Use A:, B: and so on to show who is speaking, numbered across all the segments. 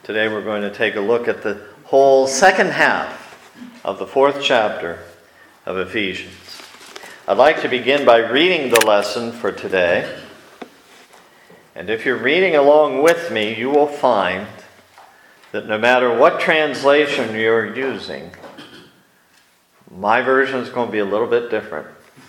A: Today we're going to take a look at the whole second half of the 4th chapter of Ephesians. I'd like to begin by reading the lesson for today. And if you're reading along with me, you will find that no matter what translation you're using, my version is going to be a little bit different.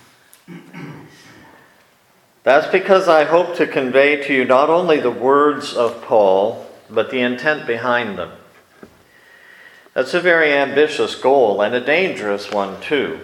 A: That's because I hope to convey to you not only the words of Paul, but the intent behind them. That's a very ambitious goal and a dangerous one too.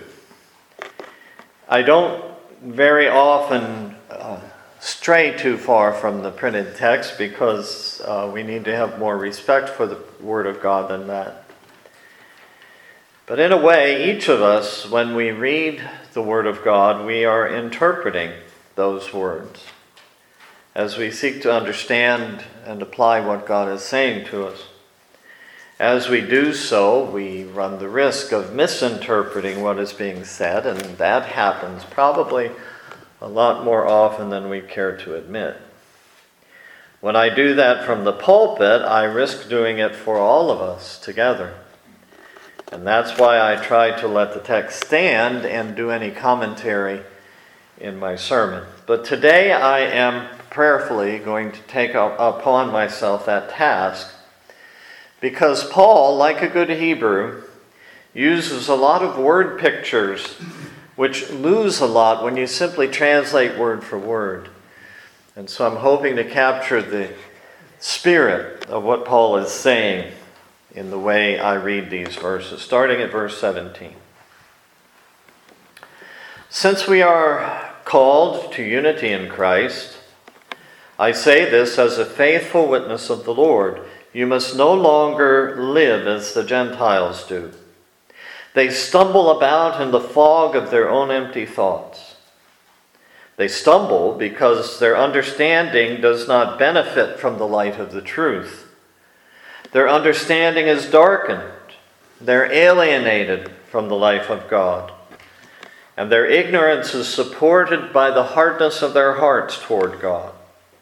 A: I don't very often stray too far from the printed text because we need to have more respect for the Word of God than that. But in a way, each of us, when we read the Word of God, we are interpreting those words as we seek to understand and apply what God is saying to us. As we do so, we run the risk of misinterpreting what is being said, and that happens probably a lot more often than we care to admit. When I do that from the pulpit, I risk doing it for all of us together. And that's why I try to let the text stand and do any commentary in my sermon. But today I am prayerfully going to take upon myself that task because Paul, like a good Hebrew, uses a lot of word pictures which lose a lot when you simply translate word for word. And so I'm hoping to capture the spirit of what Paul is saying in the way I read these verses, starting at verse 17. Since we are called to unity in Christ, I say this as a faithful witness of the Lord. You must no longer live as the Gentiles do. They stumble about in the fog of their own empty thoughts. They stumble because their understanding does not benefit from the light of the truth. Their understanding is darkened. They're alienated from the life of God. And their ignorance is supported by the hardness of their hearts toward God.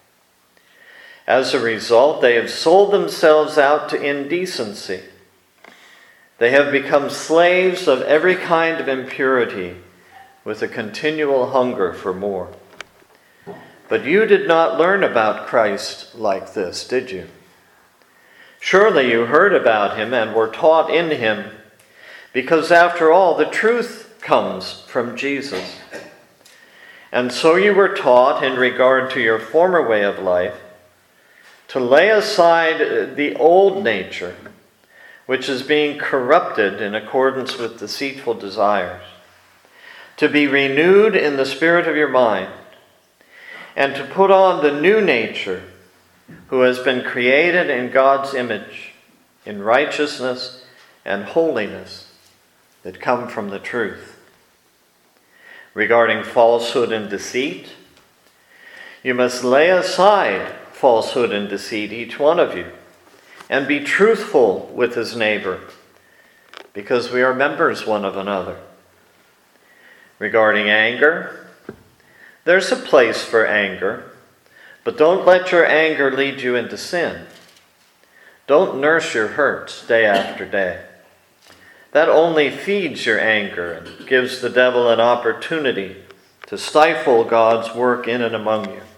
A: As a result, they have sold themselves out to indecency. They have become slaves of every kind of impurity with a continual hunger for more. But you did not learn about Christ like this, did you? Surely you heard about him and were taught in him, because after all, the truth comes from Jesus. And so you were taught in regard to your former way of life to lay aside the old nature, which is being corrupted in accordance with deceitful desires, to be renewed in the spirit of your mind, and to put on the new nature, who has been created in God's image, in righteousness and holiness that come from the truth. Regarding falsehood and deceit, you must lay aside falsehood and deceit, each one of you, and be truthful with his neighbor, because we are members one of another. Regarding anger, there's a place for anger, but don't let your anger lead you into sin. Don't nurse your hurts day after day. That only feeds your anger and gives the devil an opportunity to stifle God's work in and among you.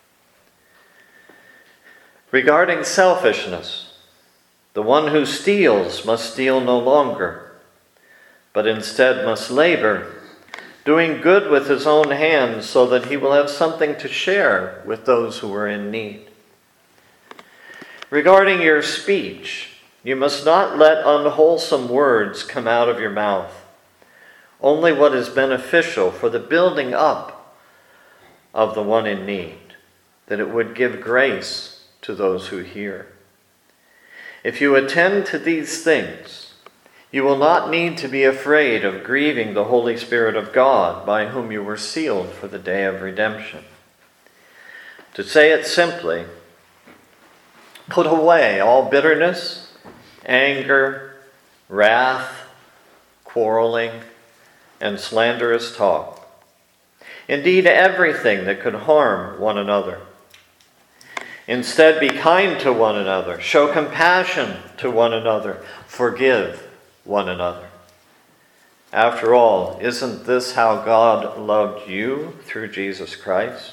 A: Regarding selfishness, the one who steals must steal no longer, but instead must labor, doing good with his own hands so that he will have something to share with those who are in need. Regarding your speech, you must not let unwholesome words come out of your mouth, only what is beneficial for the building up of the one in need, that it would give grace to those who hear. If you attend to these things, you will not need to be afraid of grieving the Holy Spirit of God, by whom you were sealed for the day of redemption. To say it simply, put away all bitterness, anger, wrath, quarreling, and slanderous talk. Indeed, everything that could harm one another. Instead, be kind to one another, show compassion to one another, forgive one another. After all, isn't this how God loved you through Jesus Christ?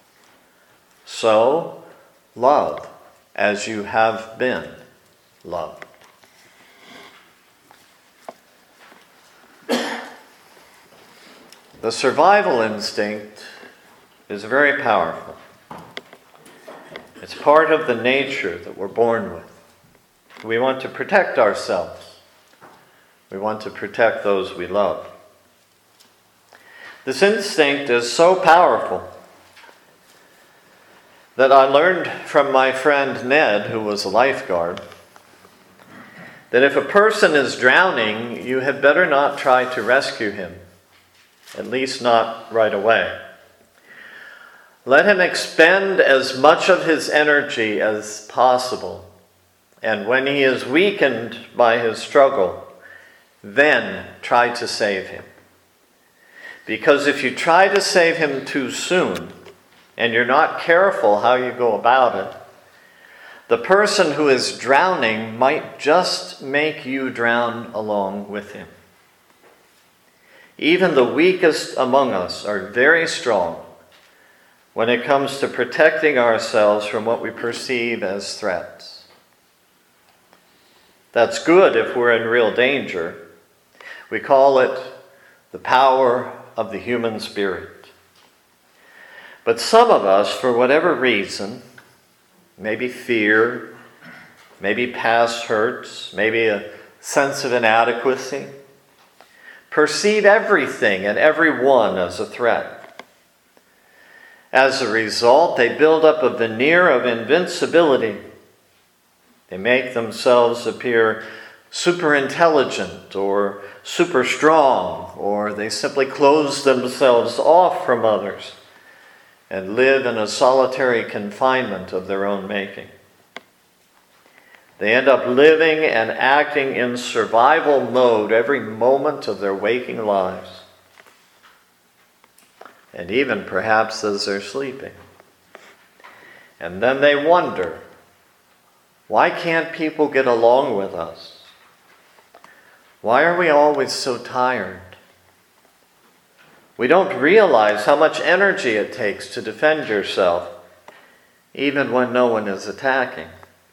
A: So, love as you have been loved. The survival instinct is very powerful. It's part of the nature that we're born with. We want to protect ourselves. We want to protect those we love. This instinct is so powerful that I learned from my friend Ned, who was a lifeguard, that if a person is drowning, you had better not try to rescue him, at least not right away. Let him expend as much of his energy as possible, and when he is weakened by his struggle, then try to save him. Because if you try to save him too soon, and you're not careful how you go about it, the person who is drowning might just make you drown along with him. Even the weakest among us are very strong when it comes to protecting ourselves from what we perceive as threats. That's good if we're in real danger. We call it the power of the human spirit. But some of us, for whatever reason, maybe fear, maybe past hurts, maybe a sense of inadequacy, perceive everything and everyone as a threat. As a result, they build up a veneer of invincibility. They make themselves appear super intelligent or super strong, or they simply close themselves off from others and live in a solitary confinement of their own making. They end up living and acting in survival mode every moment of their waking lives, and even perhaps as they're sleeping. And then they wonder, why can't people get along with us? Why are we always so tired? We don't realize how much energy it takes to defend yourself, even when no one is attacking.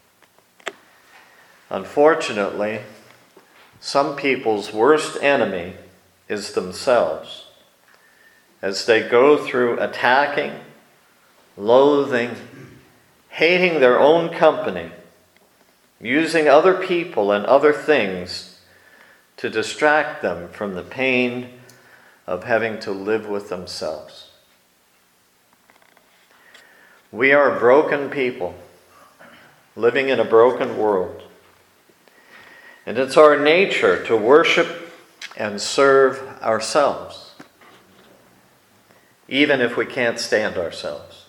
A: Unfortunately, some people's worst enemy is themselves, as they go through attacking, loathing, hating their own company, using other people and other things to distract them from the pain of having to live with themselves. We are broken people living in a broken world. And it's our nature to worship and serve ourselves, even if we can't stand ourselves.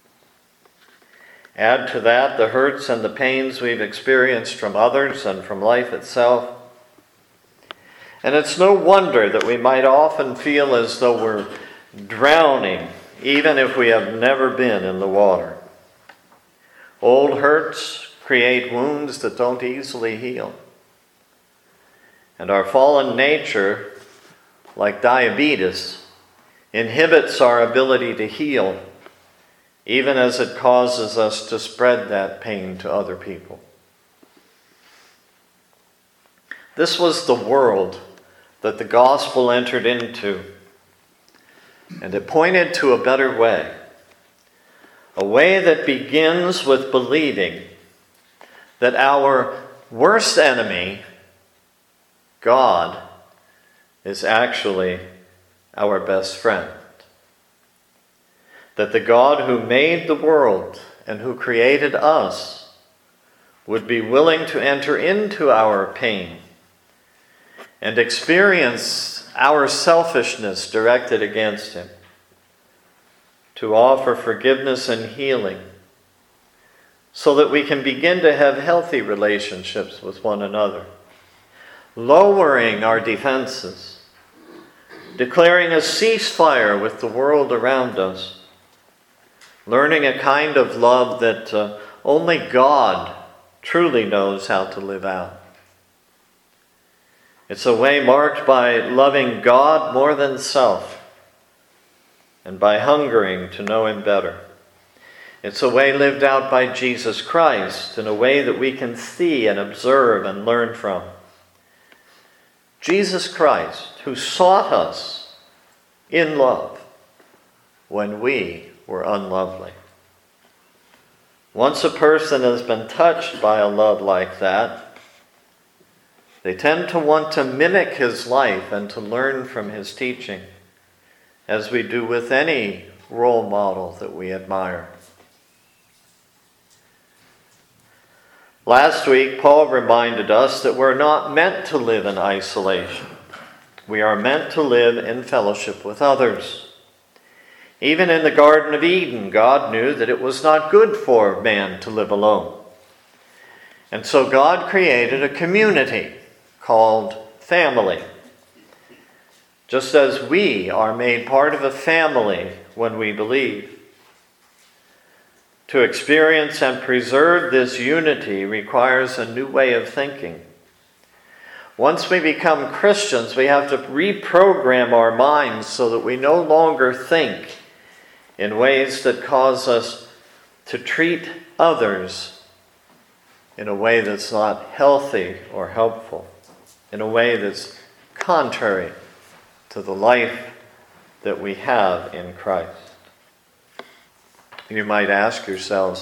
A: Add to that the hurts and the pains we've experienced from others and from life itself. And it's no wonder that we might often feel as though we're drowning, even if we have never been in the water. Old hurts create wounds that don't easily heal. And our fallen nature, like diabetes, inhibits our ability to heal, even as it causes us to spread that pain to other people. This was the world that the gospel entered into, and it pointed to a better way, a way that begins with believing that our worst enemy, God, is actually our best friend. That the God who made the world and who created us would be willing to enter into our pain and experience our selfishness directed against him, to offer forgiveness and healing so that we can begin to have healthy relationships with one another, lowering our defenses, declaring a ceasefire with the world around us, learning a kind of love that only God truly knows how to live out. It's a way marked by loving God more than self and by hungering to know Him better. It's a way lived out by Jesus Christ in a way that we can see and observe and learn from. Jesus Christ, who sought us in love when we were unlovely. Once a person has been touched by a love like that, they tend to want to mimic His life and to learn from His teaching, as we do with any role model that we admire. Last week, Paul reminded us that we're not meant to live in isolation. We are meant to live in fellowship with others. Even in the Garden of Eden, God knew that it was not good for man to live alone. And so God created a community called family. Just as we are made part of a family when we believe. To experience and preserve this unity requires a new way of thinking. Once we become Christians, we have to reprogram our minds so that we no longer think in ways that cause us to treat others in a way that's not healthy or helpful, in a way that's contrary to the life that we have in Christ. You might ask yourselves,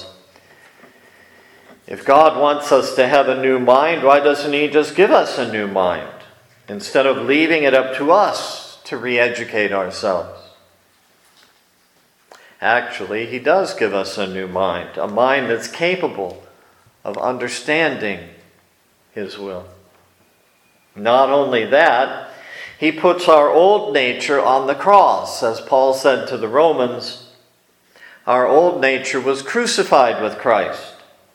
A: if God wants us to have a new mind, why doesn't He just give us a new mind instead of leaving it up to us to re-educate ourselves? Actually, He does give us a new mind, a mind that's capable of understanding His will. Not only that, He puts our old nature on the cross. As Paul said to the Romans, our old nature was crucified with Christ,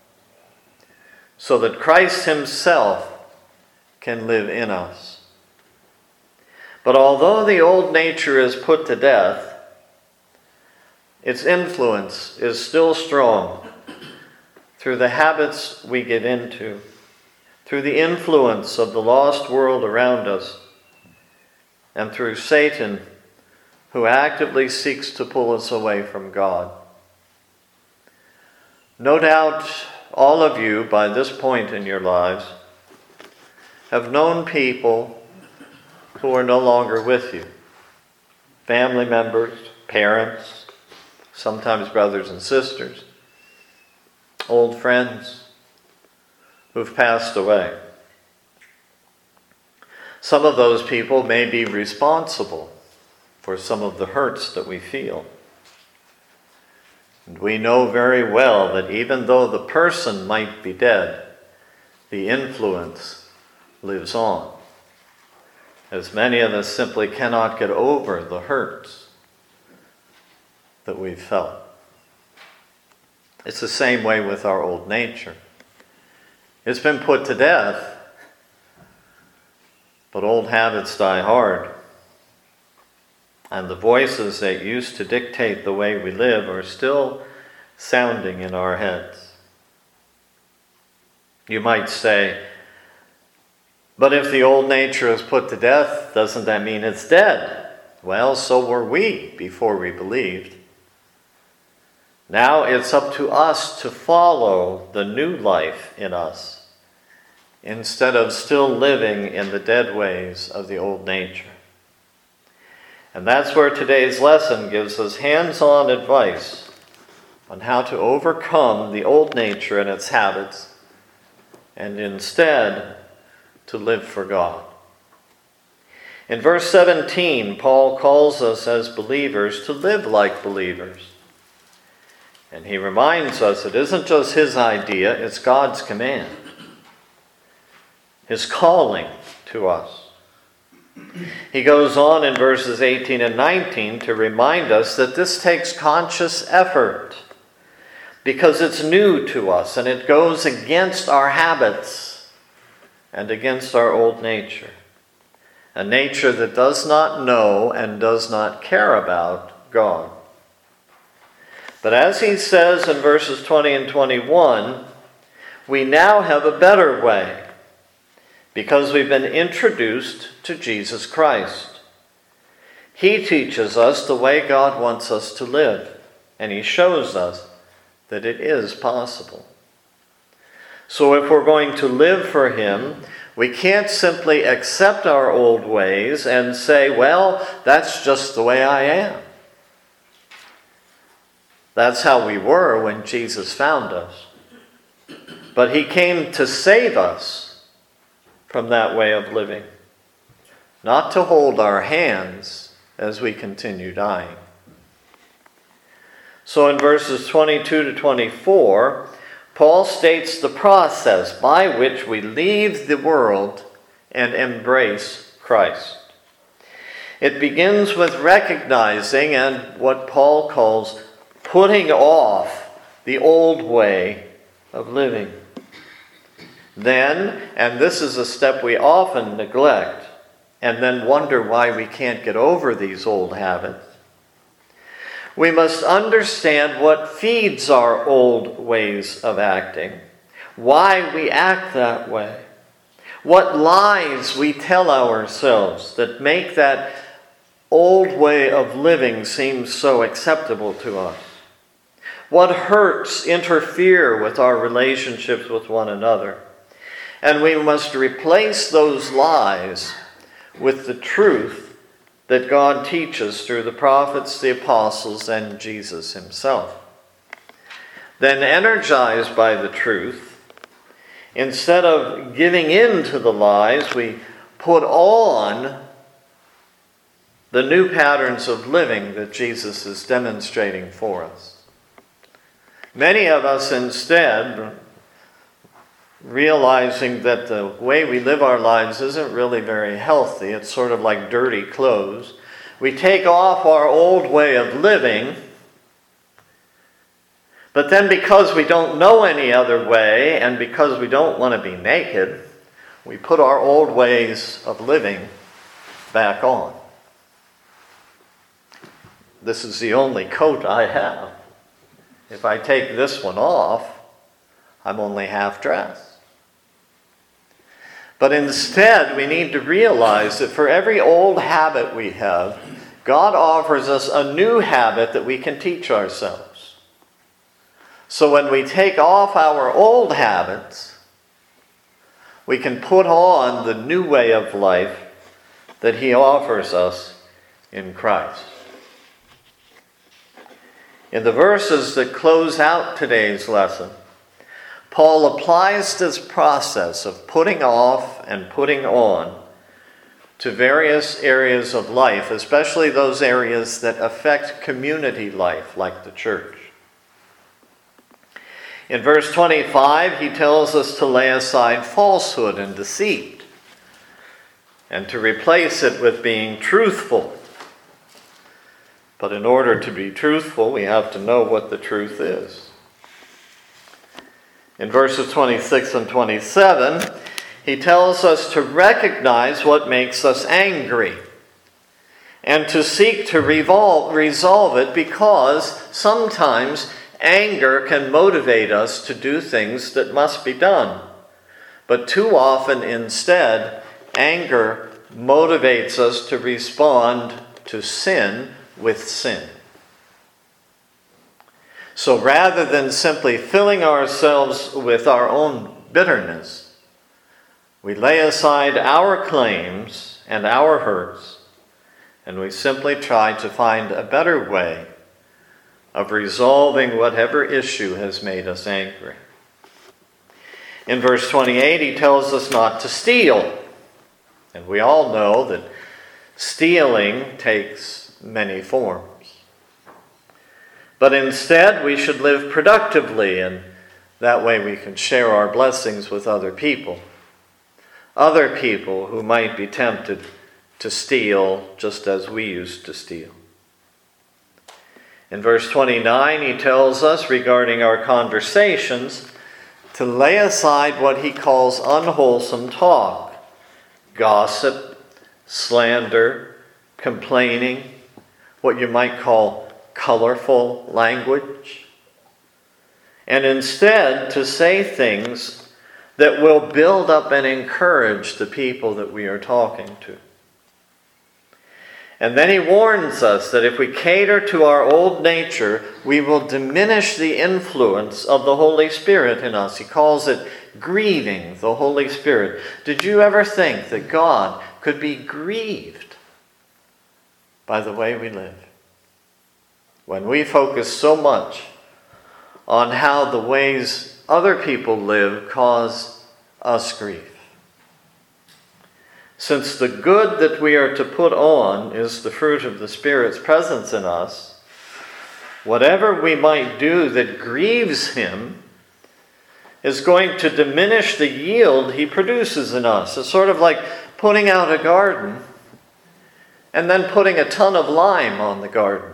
A: so that Christ Himself can live in us. But although the old nature is put to death, its influence is still strong through the habits we get into, through the influence of the lost world around us, and through Satan, who actively seeks to pull us away from God. No doubt all of you, by this point in your lives, have known people who are no longer with you. Family members, parents, sometimes brothers and sisters, old friends who've passed away. Some of those people may be responsible for some of the hurts that we feel. And we know very well that even though the person might be dead, the influence lives on, as many of us simply cannot get over the hurts that we've felt. It's the same way with our old nature. It's been put to death, but old habits die hard. And the voices that used to dictate the way we live are still sounding in our heads. You might say, but if the old nature is put to death, doesn't that mean it's dead? Well, so were we before we believed. Now it's up to us to follow the new life in us, instead of still living in the dead ways of the old nature. And that's where today's lesson gives us hands-on advice on how to overcome the old nature and its habits, and instead to live for God. In verse 17, Paul calls us as believers to live like believers. And he reminds us it isn't just his idea, it's God's command. His calling to us. He goes on in verses 18 and 19 to remind us that this takes conscious effort because it's new to us and it goes against our habits and against our old nature. A nature that does not know and does not care about God. But as he says in verses 20 and 21, we now have a better way because we've been introduced to Jesus Christ. He teaches us the way God wants us to live, and he shows us that it is possible. So if we're going to live for him, we can't simply accept our old ways and say, well, that's just the way I am. That's how we were when Jesus found us. But he came to save us from that way of living, not to hold our hands as we continue dying. So in verses 22 to 24, Paul states the process by which we leave the world and embrace Christ. It begins with recognizing and what Paul calls putting off the old way of living. Then, and this is a step we often neglect, and then wonder why we can't get over these old habits, we must understand what feeds our old ways of acting, why we act that way, what lies we tell ourselves that make that old way of living seem so acceptable to us. What hurts interfere with our relationships with one another. And we must replace those lies with the truth that God teaches through the prophets, the apostles, and Jesus himself. Then, energized by the truth, instead of giving in to the lies, we put on the new patterns of living that Jesus is demonstrating for us. Many of us instead, realizing that the way we live our lives isn't really very healthy, it's sort of like dirty clothes, we take off our old way of living, but then because we don't know any other way and because we don't want to be naked, we put our old ways of living back on. This is the only coat I have. If I take this one off, I'm only half dressed. But instead, we need to realize that for every old habit we have, God offers us a new habit that we can teach ourselves. So when we take off our old habits, we can put on the new way of life that he offers us in Christ. In the verses that close out today's lesson, Paul applies this process of putting off and putting on to various areas of life, especially those areas that affect community life, like the church. In verse 25, he tells us to lay aside falsehood and deceit, and to replace it with being truthful. But in order to be truthful, we have to know what the truth is. In verses 26 and 27, he tells us to recognize what makes us angry and to seek to resolve it, because sometimes anger can motivate us to do things that must be done. But too often instead, anger motivates us to respond to sin with sin. So rather than simply filling ourselves with our own bitterness, we lay aside our claims and our hurts, and we simply try to find a better way of resolving whatever issue has made us angry. In verse 28, he tells us not to steal. And we all know that stealing takes many forms. But instead, we should live productively, and that way we can share our blessings with other people. Other people who might be tempted to steal just as we used to steal. In verse 29, he tells us regarding our conversations to lay aside what he calls unwholesome talk, gossip, slander, complaining, what you might call colorful language, and instead to say things that will build up and encourage the people that we are talking to. And then he warns us that if we cater to our old nature, we will diminish the influence of the Holy Spirit in us. He calls it grieving the Holy Spirit. Did you ever think that God could be grieved by the way we live? When we focus so much on how the ways other people live cause us grief. Since the good that we are to put on is the fruit of the Spirit's presence in us, whatever we might do that grieves him is going to diminish the yield he produces in us. It's sort of like putting out a garden and then putting a ton of lime on the garden.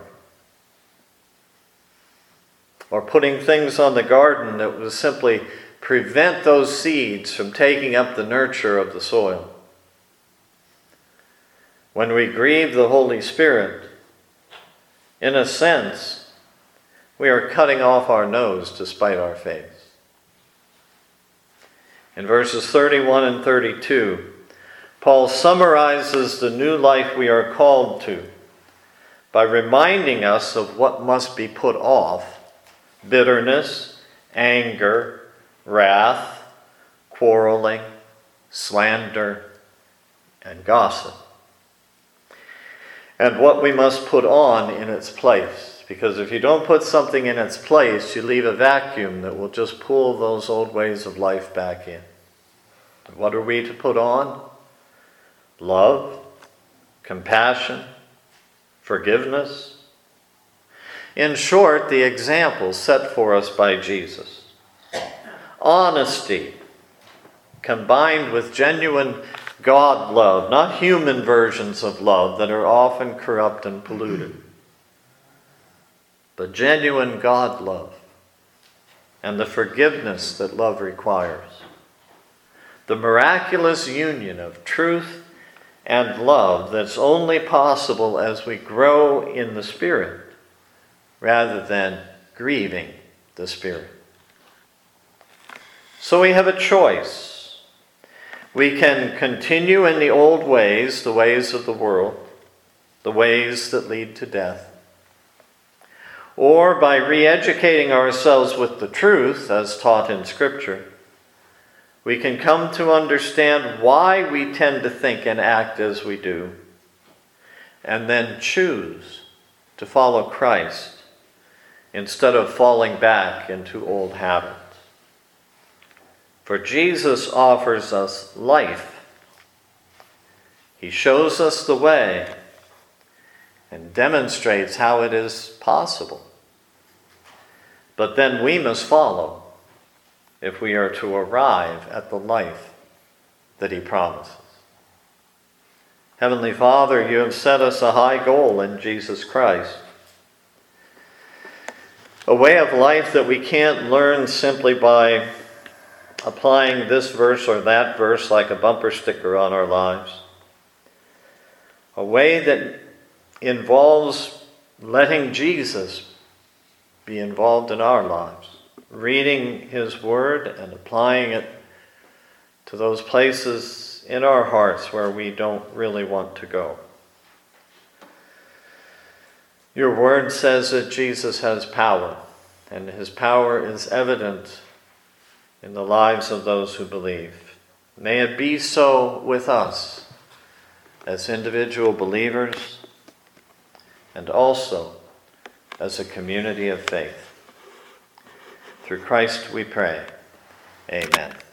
A: Or putting things on the garden that will simply prevent those seeds from taking up the nurture of the soil. When we grieve the Holy Spirit, in a sense, we are cutting off our nose to spite our face. In verses 31 and 32, Paul summarizes the new life we are called to by reminding us of what must be put off: bitterness, anger, wrath, quarreling, slander, and gossip. And what we must put on in its place. Because if you don't put something in its place, you leave a vacuum that will just pull those old ways of life back in. What are we to put on? Love, compassion, forgiveness. In short, the example set for us by Jesus. Honesty, combined with genuine God love, not human versions of love that are often corrupt and polluted, but genuine God love and the forgiveness that love requires. The miraculous union of truth and love that's only possible as we grow in the Spirit rather than grieving the Spirit. So we have a choice. We can continue in the old ways, the ways of the world, the ways that lead to death. Or by re-educating ourselves with the truth, as taught in Scripture, we can come to understand why we tend to think and act as we do, and then choose to follow Christ instead of falling back into old habits. For Jesus offers us life. He shows us the way and demonstrates how it is possible. But then we must follow if we are to arrive at the life that he promises. Heavenly Father, you have set us a high goal in Jesus Christ. A way of life that we can't learn simply by applying this verse or that verse like a bumper sticker on our lives. A way that involves letting Jesus be involved in our lives, reading his word and applying it to those places in our hearts where we don't really want to go. Your word says that Jesus has power, and his power is evident in the lives of those who believe. May it be so with us as individual believers and also as a community of faith. Through Christ we pray. Amen.